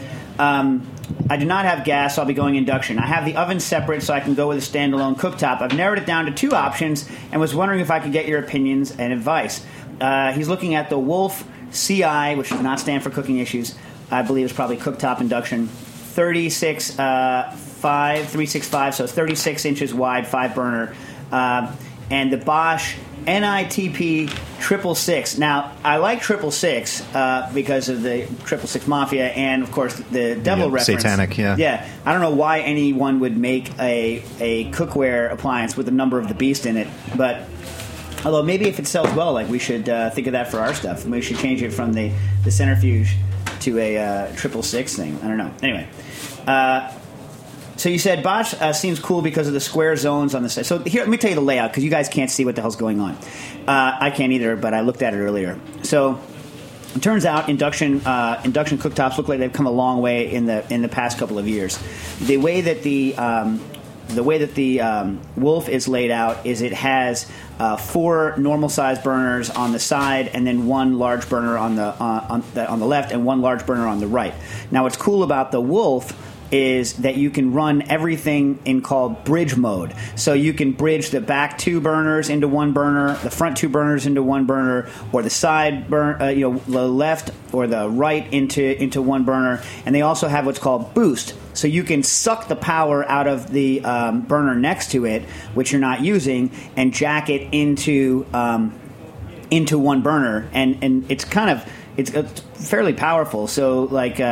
A: I do not have gas, so I'll be going induction. I have the oven separate, so I can go with a standalone cooktop. I've narrowed it down to 2 options and was wondering if I could get your opinions and advice. He's looking at the Wolf CI, which does not stand for cooking issues. I believe it's probably cooktop induction. 365, so 36 inches wide, 5 burner. And the Bosch NITP 666. Now, I like 666 because of the 666 Mafia and, of course, the devil reference.
D: Satanic, yeah.
A: Yeah. I don't know why anyone would make a cookware appliance with the number of the beast in it, but although maybe if it sells well, we should think of that for our stuff. We should change it from the centrifuge to a 666 thing. I don't know. Anyway. So you said Bosch seems cool because of the square zones on the side. So here, let me tell you the layout because you guys can't see what the hell's going on. I can't either, but I looked at it earlier. So it turns out induction cooktops look like they've come a long way in the past couple of years. The way that the Wolf is laid out is it has 4 normal size burners on the side, and then 1 large burner on the left, and 1 large burner on the right. Now, what's cool about the Wolf is that you can run everything in called bridge mode. So you can bridge the back 2 burners into 1 burner, the front 2 burners into 1 burner, or the side the left or the right into 1 burner. And they also have what's called boost. So you can suck the power out of the burner next to it, which you're not using, and jack it into 1 burner. And it's it's fairly powerful. So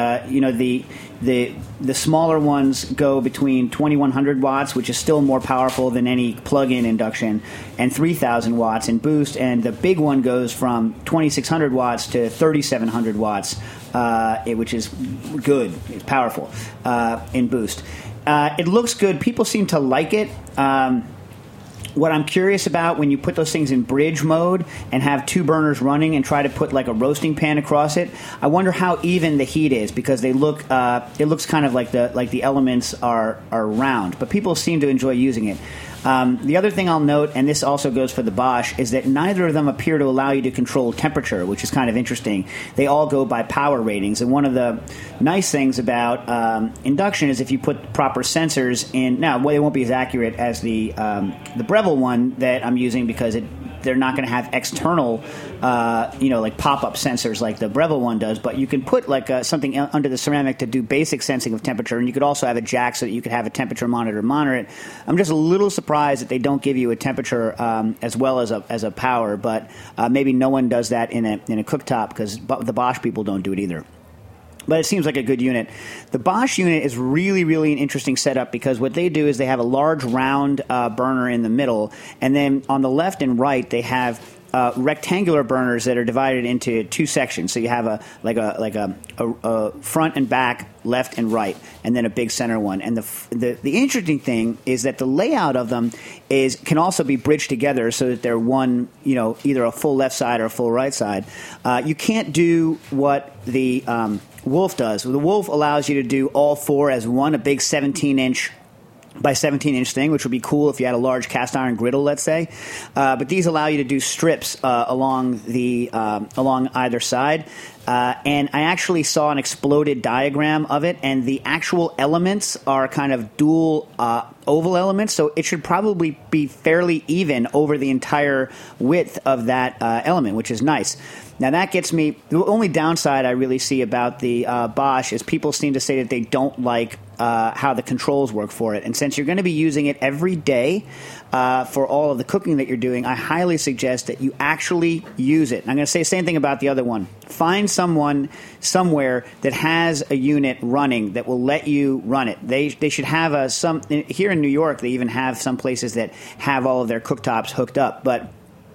A: the smaller ones go between 2100 watts, which is still more powerful than any plug-in induction, and 3000 watts in boost, and the big one goes from 2600 watts to 3700 watts, which is good. It's powerful in boost. It looks good. People seem to like it. What I'm curious about when you put those things in bridge mode and have 2 burners running and try to put a roasting pan across it, I wonder how even the heat is because they look. It looks kind of like the elements are round, but people seem to enjoy using it. The other thing I'll note, and this also goes for the Bosch, is that neither of them appear to allow you to control temperature, which is kind of interesting. They all go by power ratings, and one of the nice things about induction is if you put proper sensors in. Now, they won't be as accurate as the Breville one that I'm using because they're not going to have external, like pop-up sensors like the Breville one does. But you can put like something under the ceramic to do basic sensing of temperature, and you could also have a jack so that you could have a temperature monitor monitor it. I'm just a little surprised that they don't give you a temperature as well as a power, but maybe no one does that in a cooktop because the Bosch people don't do it either. But it seems like a good unit. The Bosch unit is really, really an interesting setup because what they do is they have a large round burner in the middle, and then on the left and right they have rectangular burners that are divided into two sections. So you have a front and back, left and right, and then a big center one. And the interesting thing is that the layout of them can also be bridged together so that they're one, either a full left side or a full right side. You can't do what the Wolf does. The Wolf allows you to do all four as one, a big 17-inch by 17-inch thing, which would be cool if you had a large cast iron griddle, let's say. But these allow you to do strips along either side. And I actually saw an exploded diagram of it, and the actual elements are kind of dual oval elements, so it should probably be fairly even over the entire width of that element, which is nice. Now, that gets me... The only downside I really see about the Bosch is people seem to say that they don't like how the controls work for it. And since you're going to be using it every day for all of the cooking that you're doing, I highly suggest that you actually use it. And I'm going to say the same thing about the other one. Find someone somewhere that has a unit running that will let you run it. They should have some... Here in New York, they even have some places that have all of their cooktops hooked up. But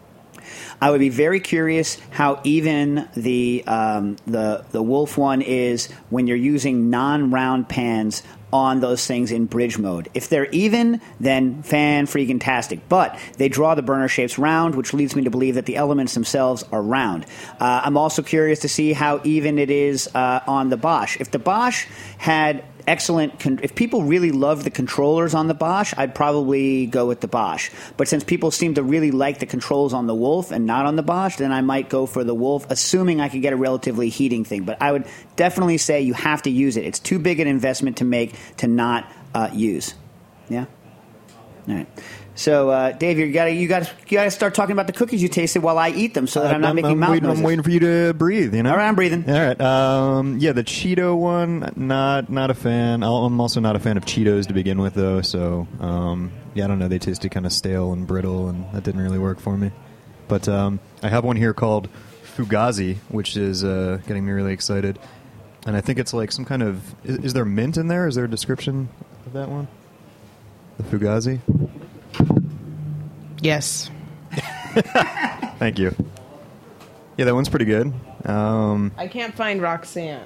A: I would be very curious how even the Wolf one is when you're using non-round pans on those things in bridge mode. If they're even, then fan-freaking-tastic. But they draw the burner shapes round, which leads me to believe that the elements themselves are round. I'm also curious to see how even it is on the Bosch. If the Bosch had if people really love the controllers on the Bosch, I'd probably go with the Bosch. But since people seem to really like the controls on the Wolf and not on the Bosch, then I might go for the Wolf, assuming I could get a relatively heating thing. But I would definitely say you have to use it. It's too big an investment to make to not use. Yeah? All right. So, Dave, you got to start talking about the cookies you tasted while I eat them, so that I'm not making mouth noises.
D: I'm waiting for you to breathe. All
A: right, I'm breathing.
D: All right. The Cheeto one, not a fan. I'm also not a fan of Cheetos to begin with, though. So, I don't know. They tasted kind of stale and brittle, and that didn't really work for me. But I have one here called Fugazi, which is getting me really excited. And I think it's like some kind of... Is there mint in there? Is there a description of that one? The Fugazi?
C: Yes.
D: Thank you. Yeah, that one's pretty good.
C: I can't find Roxanne.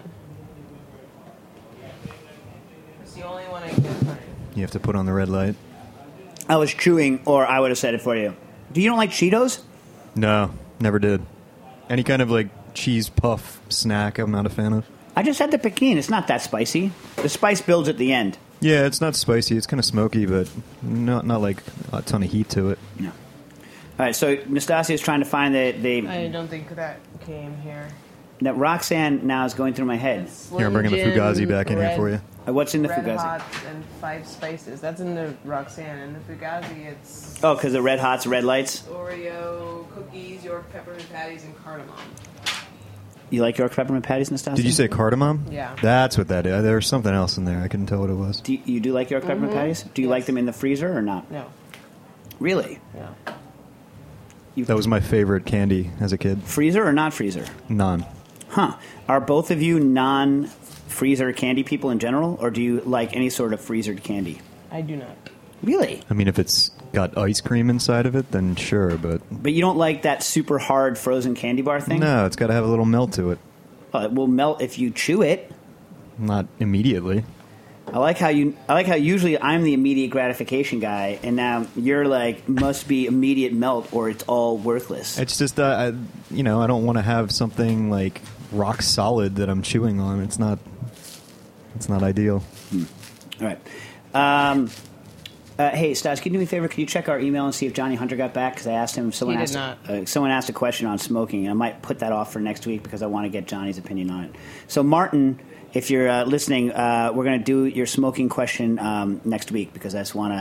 C: It's the only one I can find.
D: You have to put on the red light.
A: I was chewing, or I would have said it for you. Do you don't like Cheetos?
D: No, never did. Any kind of like cheese puff snack, I'm not a fan of.
A: I just had the Pekin. It's not that spicy. The spice builds at the end.
D: Yeah, it's not spicy. It's kind of smoky, but not like a ton of heat to it.
A: No. All right, so Nastasia is trying to find the...
C: I don't think that came here.
A: That Roxanne now is going through my head.
D: Here, I'm bringing the Fugazi back in here for you.
A: What's in the
C: Red
A: Fugazi?
C: Hot and 5 spices. That's in the Roxanne. And the Fugazi, it's...
A: Oh, because the Red Hots, Red Lights?
C: Oreo, cookies, York peppermint patties, and cardamom.
A: You like York peppermint patties, Nastasia?
D: Did you say cardamom?
C: Yeah.
D: That's what that is. There was something else in there. I couldn't tell what it was.
A: You do like York peppermint patties? Do you like them in the freezer or not?
C: No.
A: Really?
C: Yeah.
D: That was my favorite candy as a kid.
A: Freezer or not freezer?
D: Non.
A: Huh. Are both of you non-freezer candy people in general, or do you like any sort of freezered candy?
C: I do not.
A: Really?
D: I mean, if it's got ice cream inside of it, then sure, but...
A: But you don't like that super hard frozen candy bar thing?
D: No, it's got to have a little melt to it.
A: Well, it will melt if you chew it.
D: Not immediately.
A: I like how usually I'm the immediate gratification guy, and now you're like, must be immediate melt or it's all worthless.
D: It's just, I don't want to have something like rock solid that I'm chewing on. It's not ideal.
A: All right. Hey, Stas, can you do me a favor? Can you check our email and see if Johnny Hunter got back? Because I asked him if someone asked a question on smoking, and I might put that off for next week because I want to get Johnny's opinion on it. So, Martin, if you're listening, we're going to do your smoking question next week because I just want to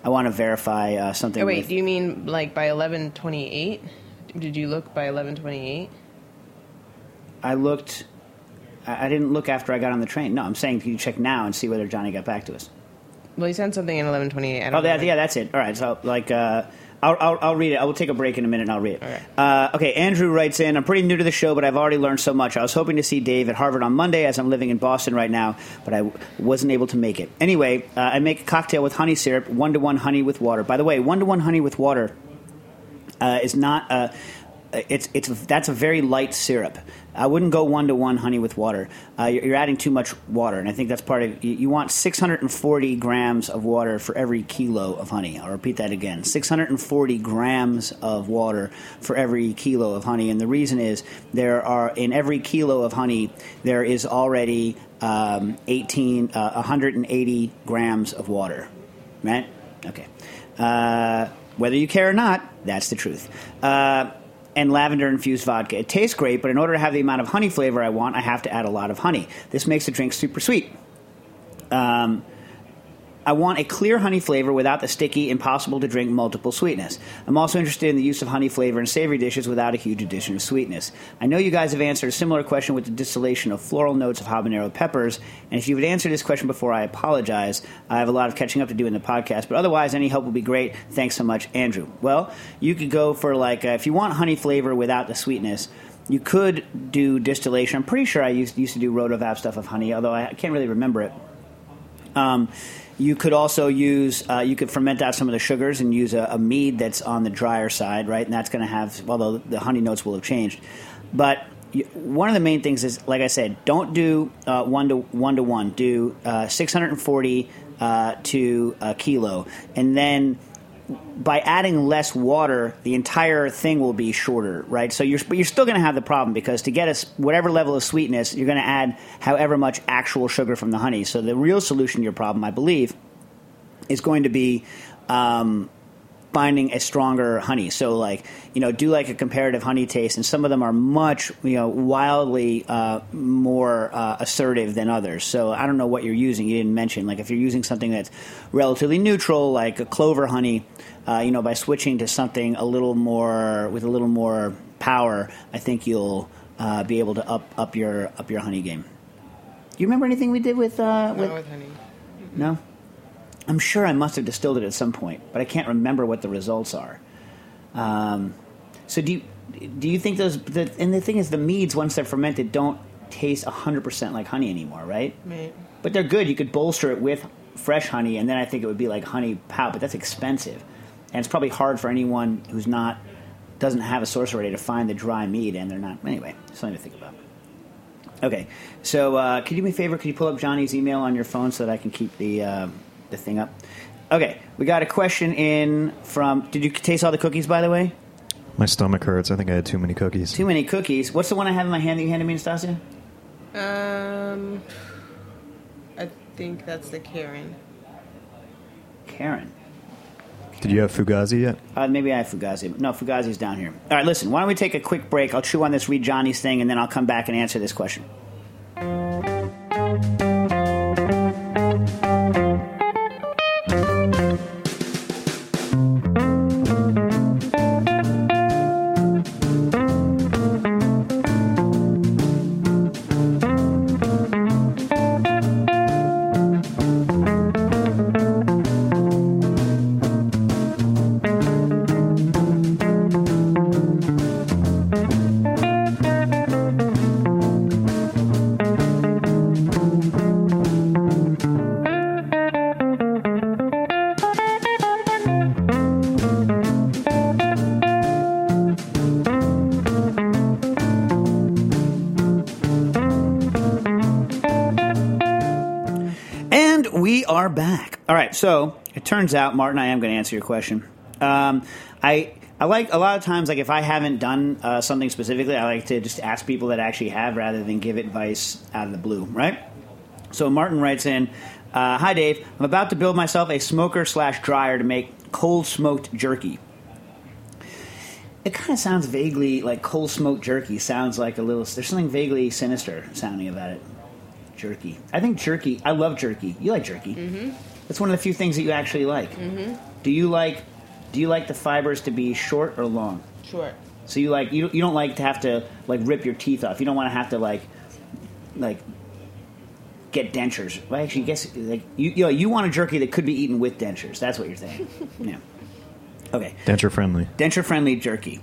A: I want to verify something.
C: Oh, wait,
A: with,
C: do you mean like by 11:28? Did you look by 11:28?
A: I looked. I didn't look after I got on the train. No, I'm saying can you check now and see whether Johnny got back to us.
C: Well, he sent something at 11:28.
A: Oh, yeah, that's it. All right, so I'll read it. I will take a break in a minute and I'll read it.
C: All
A: Okay, Andrew writes in, I'm pretty new to the show, but I've already learned so much. I was hoping to see Dave at Harvard on Monday as I'm living in Boston right now, but I wasn't able to make it. Anyway, I make a cocktail with honey syrup, 1-to-1 honey with water. By the way, 1-to-1 honey with water is not... that's a very light syrup. I wouldn't go 1-to-1 honey with water. You're adding too much water, and I think that's part of. You want 640 grams of water for every kilo of honey. I'll repeat that again: 640 grams of water for every kilo of honey. And the reason is there are in every kilo of honey there is already 180 grams of water. Right? Okay. Whether you care or not, that's the truth. And lavender-infused vodka. It tastes great, but in order to have the amount of honey flavor I want, I have to add a lot of honey. This makes the drink super sweet. I want a clear honey flavor without the sticky, impossible-to-drink multiple sweetness. I'm also interested in the use of honey flavor in savory dishes without a huge addition of sweetness. I know you guys have answered a similar question with the distillation of floral notes of habanero peppers, and if you would answer this question before, I apologize. I have a lot of catching up to do in the podcast, but otherwise, any help would be great. Thanks so much, Andrew. Well, you could go for, if you want honey flavor without the sweetness, you could do distillation. I'm pretty sure I used to do Rotovap stuff of honey, although I can't really remember it. You could also use, you could ferment out some of the sugars and use a mead that's on the drier side, right? And that's going to have, although the honey notes will have changed. But one of the main things is, like I said, don't do 1-to-1. Do 640 to a kilo. And then by adding less water, the entire thing will be shorter, right? So but you're still going to have the problem because to get whatever level of sweetness, you're going to add however much actual sugar from the honey. So the real solution to your problem, I believe, is going to be finding a stronger honey. So do a comparative honey taste, and some of them are much, wildly more assertive than others. So I don't know what you're using. You didn't mention, if you're using something that's relatively neutral, like a clover honey, by switching to something with a little more power, I think you'll be able to up your honey game. Do you remember anything we did with
C: honey.
A: No? I'm sure I must have distilled it at some point, but I can't remember what the results are. So do you think those? And the thing is, the meads once they're fermented don't taste 100% like honey anymore, right?
C: Right.
A: But they're good. You could bolster it with fresh honey, and then I think it would be like honey pow. But that's expensive, and it's probably hard for anyone who's doesn't have a source already to find the dry mead, and they're not. Anyway, something to think about. Okay, so can you do me a favor? Could you pull up Johnny's email on your phone so that I can keep the thing up? Okay, we got a question in from... Did you taste all the cookies, by the way?
D: My stomach hurts. I think I had too many cookies.
A: Too many cookies. What's the one I have in my hand that you handed me, Nastasia?
C: I think that's the Karen.
A: Karen.
D: Did you have Fugazi yet?
A: Maybe I have Fugazi. No, Fugazi's down here. All right, listen, why don't we take a quick break? I'll chew on this, read Johnny's thing, and then I'll come back and answer this question. Are back. All right, so it turns out, Martin, I am going to answer your question. I like a lot of times, if I haven't done something specifically, I like to just ask people that actually have rather than give advice out of the blue, right? So Martin writes in, hi, Dave. I'm about to build myself a smoker/dryer to make cold smoked jerky. It kind of sounds vaguely like cold smoked jerky. Sounds like there's something vaguely sinister sounding about it. Jerky. I think jerky. I love jerky. You like jerky.
C: Mm-hmm.
A: That's one of the few things that you actually like. Mm-hmm. Do you like the fibers to be short or long?
C: Short.
A: So you don't like to have to like rip your teeth off. You don't want to have to like get dentures. Well, actually, I guess like you want a jerky that could be eaten with dentures. That's what you're saying. Yeah. Okay.
D: Denture friendly.
A: Denture friendly jerky.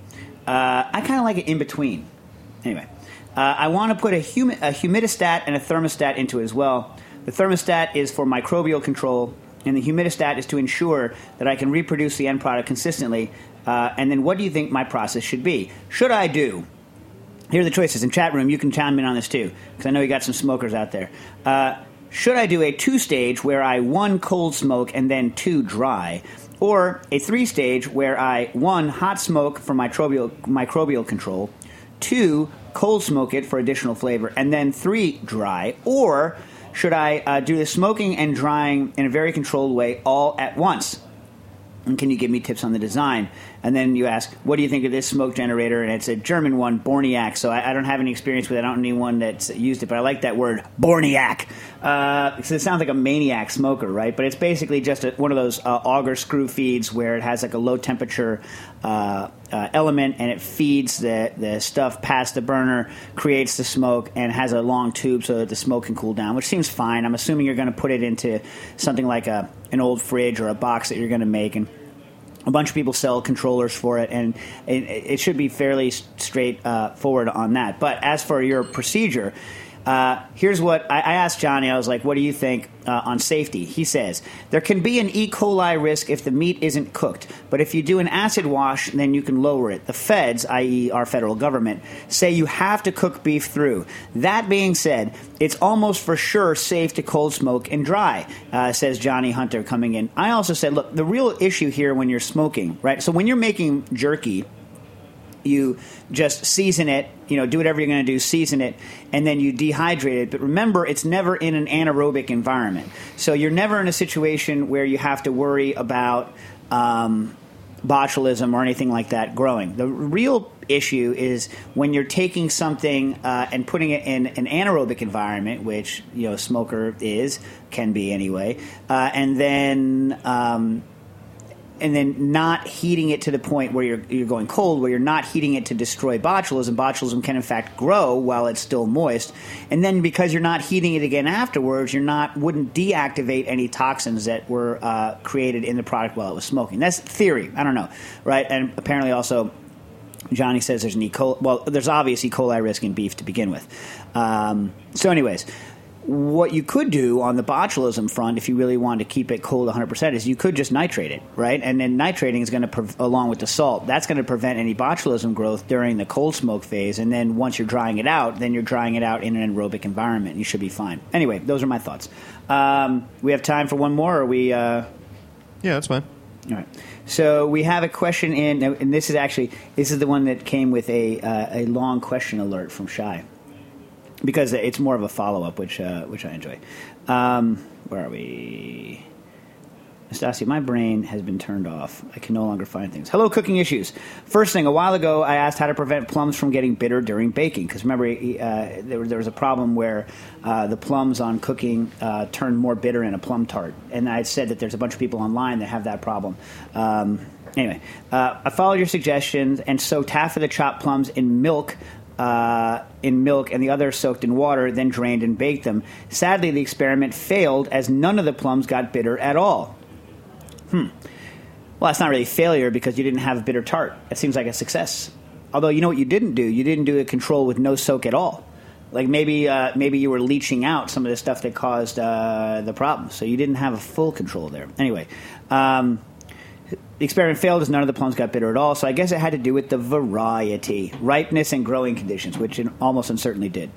A: I kind of like it in between. Anyway, I want to put a humidistat and a thermostat into it as well. The thermostat is for microbial control, and the humidistat is to ensure that I can reproduce the end product consistently. And then what do you think my process should be? Should I do... Here are the choices. In chat room, you can chime in on this too, because I know you got some smokers out there. Should I do a 2-stage where I 1 cold smoke and then 2 dry? Or a 3-stage where I 1 hot smoke for microbial control, 2 cold smoke it for additional flavor, and then 3 dry? Or should I do the smoking and drying in a very controlled way all at once? And can you give me tips on the design? And then you ask, what do you think of this smoke generator? And it's a German one, Borniak. So I don't have any experience with it. I don't know anyone that's used it, but I like that word, Borniak. Because it sounds like a maniac smoker, right? But it's basically just one of those auger screw feeds where it has like a low temperature element, and it feeds the stuff past the burner, creates the smoke, and has a long tube so that the smoke can cool down, which seems fine. I'm assuming you're going to put it into something like an old fridge or a box that you're going to make, and a bunch of people sell controllers for it, and it should be fairly straightforward on that. But as for your procedure, here's what I asked Johnny. I was like, what do you think on safety? He says, there can be an E. coli risk if the meat isn't cooked, but if you do an acid wash, then you can lower it. The feds, i.e. our federal government, say you have to cook beef through. That being said, it's almost for sure safe to cold smoke and dry, says Johnny Hunter coming in. I also said, look, the real issue here when you're smoking, right? So when you're making jerky, you just season it, do whatever you're going to do, season it, and then you dehydrate it. But remember, it's never in an anaerobic environment. So you're never in a situation where you have to worry about botulism or anything like that growing. The real issue is when you're taking something and putting it in an anaerobic environment, which, smoker can be anyway, and then not heating it to the point where you're going cold, where you're not heating it to destroy botulism. Botulism can, in fact, grow while it's still moist. And then because you're not heating it again afterwards, wouldn't deactivate any toxins that were created in the product while it was smoking. That's theory. I don't know, right? And apparently also Johnny says there's an E. coli. Well, there's obvious E. coli risk in beef to begin with. So anyways, what you could do on the botulism front, if you really wanted to keep it cold 100%, is you could just nitrate it, right? And then nitrating is going to, along with the salt, that's going to prevent any botulism growth during the cold smoke phase. And then once you're drying it out, then you're drying it out in an anaerobic environment. You should be fine. Anyway, those are my thoughts. We have time for one more, or we...
D: Yeah, that's fine.
A: All right. So we have a question in, and this is the one that came with a long question alert from Shai, because it's more of a follow-up, which I enjoy. Where are we? Nastasia, my brain has been turned off. I can no longer find things. Hello, cooking issues. First thing, a while ago, I asked how to prevent plums from getting bitter during baking, because remember, there was a problem where the plums on cooking turned more bitter in a plum tart, and I said that there's a bunch of people online that have that problem. Anyway, I followed your suggestions and soaked half of the chopped plums in milk, and the other soaked in water, then drained and baked them. Sadly, the experiment failed as none of the plums got bitter at all. Well, that's not really failure because you didn't have a bitter tart. That seems like a success. Although, you know what you didn't do? You didn't do a control with no soak at all. Like maybe you were leaching out some of the stuff that caused the problem. So you didn't have a full control there. Anyway, the experiment failed as none of the plums got bitter at all, so I guess it had to do with the variety, ripeness, and growing conditions, which it almost certainly did.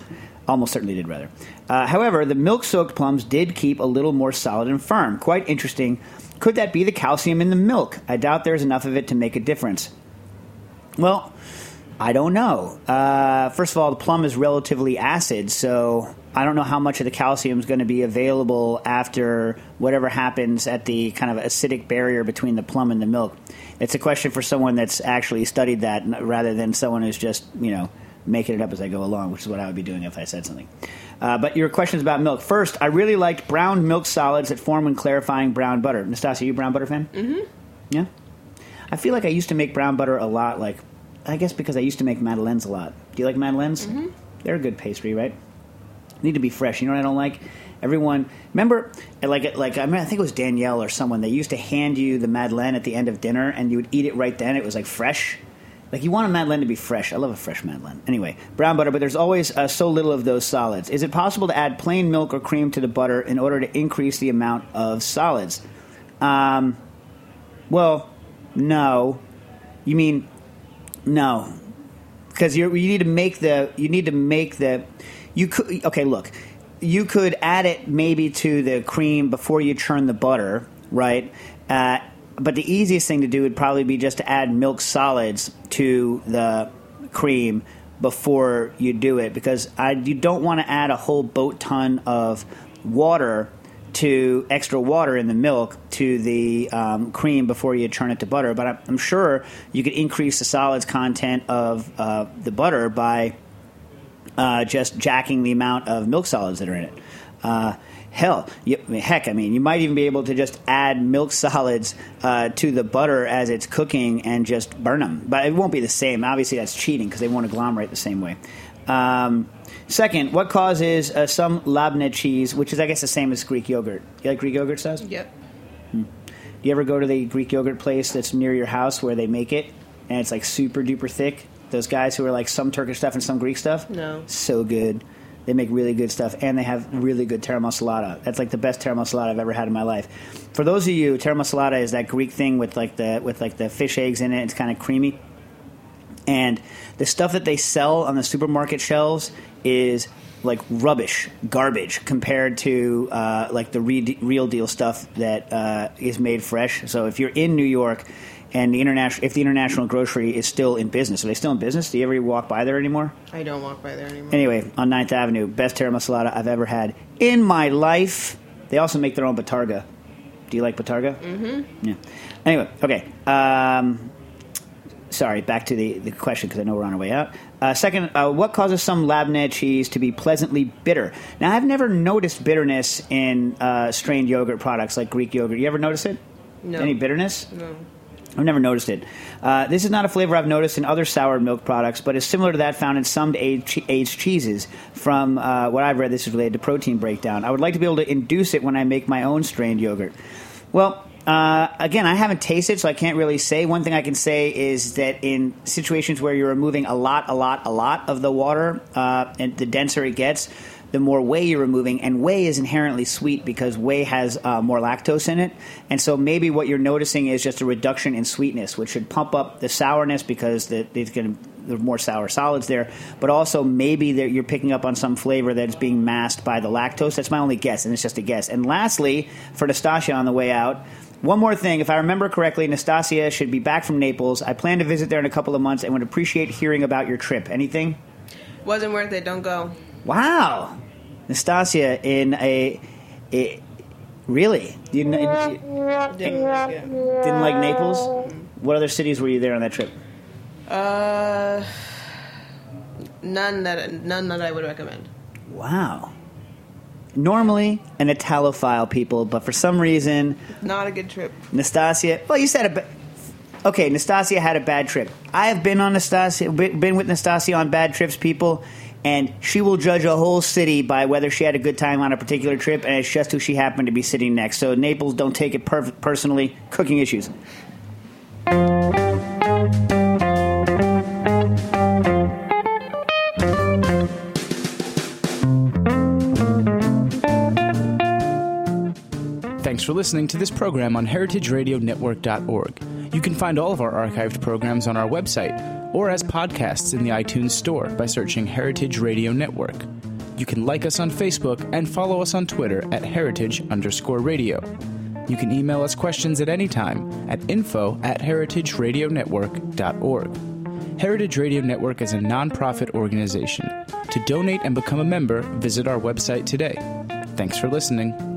A: However, the milk-soaked plums did keep a little more solid and firm. Quite interesting. Could that be the calcium in the milk? I doubt there's enough of it to make a difference. Well, I don't know. First of all, the plum is relatively acid, so I don't know how much of the calcium is going to be available after whatever happens at the kind of acidic barrier between the plum and the milk. It's a question for someone that's actually studied that rather than someone who's just, making it up as I go along, which is what I would be doing if I said something. But your questions about milk. First, I really liked brown milk solids that form when clarifying brown butter. Nastasia, you a brown butter fan? Mm-hmm. Yeah? I feel like I used to make brown butter a lot, like, I guess because I used to make madeleines a lot. Do you like madeleines? Mm-hmm. They're a good pastry, right? Need to be fresh. You know what I don't like? Everyone, remember, I think it was Danielle or someone, they used to hand you the madeleine at the end of dinner, and you would eat it right then. It was like fresh. Like, you want a madeleine to be fresh. I love a fresh madeleine. Anyway, brown butter, but there's always so little of those solids. Is it possible to add plain milk or cream to the butter in order to increase the amount of solids? Well, no. You mean, no. Because you need to make the, you could, okay, look. You could add it maybe to the cream before you churn the butter, right? But the easiest thing to do would probably be just to add milk solids to the cream before you do it, because you don't want to add a whole boat ton of extra water in the milk to the cream before you churn it to butter. But I'm sure you could increase the solids content of the butter by just jacking the amount of milk solids that are in it. You might even be able to just add milk solids to the butter as it's cooking and just burn them. But it won't be the same. Obviously, that's cheating because they won't agglomerate the same way. Second, what causes some labne cheese, which is, I guess, the same as Greek yogurt? You like Greek yogurt, Stas?
C: Yep.
A: Do you ever go to the Greek yogurt place that's near your house where they make it, and it's like super duper thick? Those guys who are like some Turkish stuff and some Greek stuff?
C: No.
A: So good. They make really good stuff, and they have really good tara masala. That's like the best tara masala I've ever had in my life. For those of you, tara masala is that Greek thing with the fish eggs in it. It's kind of creamy. And the stuff that they sell on the supermarket shelves is like garbage compared to like the real deal stuff that is made fresh. So if you're in New York and if the International Grocery is still in business, are they still in business? Do you ever walk by there anymore?
C: I don't walk by there anymore.
A: Anyway, on 9th Avenue, best tara masala I've ever had in my life. They also make their own batarga. Do you like batarga? Mm-hmm. Yeah. Anyway, okay. Sorry, back to the question because I know we're on our way out. Second, what causes some labne cheese to be pleasantly bitter? Now, I've never noticed bitterness in strained yogurt products like Greek yogurt. You ever notice it?
C: No.
A: Any bitterness?
C: No.
A: I've never noticed it. This is not a flavor I've noticed in other sour milk products, but is similar to that found in some aged cheeses. From what I've read, this is related to protein breakdown. I would like to be able to induce it when I make my own strained yogurt. Well, again, I haven't tasted, so I can't really say. One thing I can say is that in situations where you're removing a lot of the water, and the denser it gets, the more whey you're removing, and whey is inherently sweet because whey has more lactose in it. And so maybe what you're noticing is just a reduction in sweetness, which should pump up the sourness because there's more sour solids there. But also maybe you're picking up on some flavor that's being masked by the lactose. That's my only guess, and it's just a guess. And lastly, for Nastasia on the way out, one more thing. If I remember correctly, Nastasia should be back from Naples. I plan to visit there in a couple of months and would appreciate hearing about your trip. Anything?
C: Wasn't worth it. Don't go.
A: Wow. Nastasia really? Didn't like Naples? What other cities were you there on that trip?
C: None that I would recommend.
A: Wow. Normally an Italophile, people, but for some reason...
C: Not a good trip.
A: Nastasia... Well, you said... Okay, Nastasia had a bad trip. I have been with Nastasia on bad trips, people, and she will judge a whole city by whether she had a good time on a particular trip, and it's just who she happened to be sitting next. So Naples, don't take it personally. Cooking issues.
E: Thanks for listening to this program on heritageradionetwork.org. You can find all of our archived programs on our website or as podcasts in the iTunes Store by searching Heritage Radio Network. You can like us on Facebook and follow us on Twitter at heritage_radio. You can email us questions at any time at info@heritageradionetwork.org. Heritage Radio Network is a non-profit organization. To donate and become a member, visit our website today. Thanks for listening.